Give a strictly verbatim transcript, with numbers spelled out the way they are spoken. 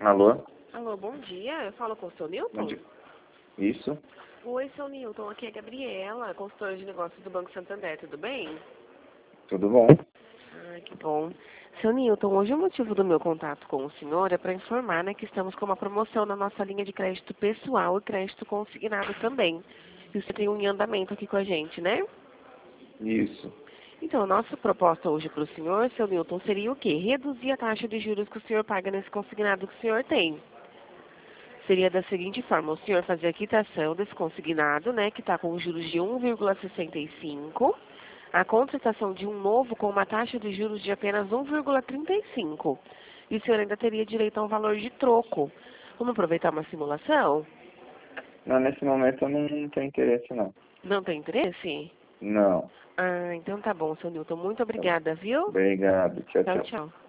Alô? Alô, bom dia. Eu falo com o seu Bom Newton? dia. Isso? Oi, seu Newton. Aqui é a Gabriela, consultora de negócios do Banco Santander. Tudo bem? Tudo bom? Ah, que bom. Seu Newton, hoje o motivo do meu contato com o senhor é para informar, né, que estamos com uma promoção na nossa linha de crédito pessoal e crédito consignado também. E você tem um em andamento aqui com a gente, né? Isso. Então, a nossa proposta hoje para o senhor, seu Newton, seria o quê? Reduzir a taxa de juros que o senhor paga nesse consignado que o senhor tem. Seria da seguinte forma: o senhor fazer a quitação desse consignado, né, que está com juros de um vírgula sessenta e cinco, a contratação de um novo com uma taxa de juros de apenas um vírgula trinta e cinco. E o senhor ainda teria direito a um valor de troco. Vamos aproveitar uma simulação? Não, nesse momento eu não tenho interesse, não. Não tem interesse? Não. Ah, então tá bom, seu Newton. Muito Tá bom. obrigada, viu? Obrigado. Tchau, Tchau, tchau. tchau.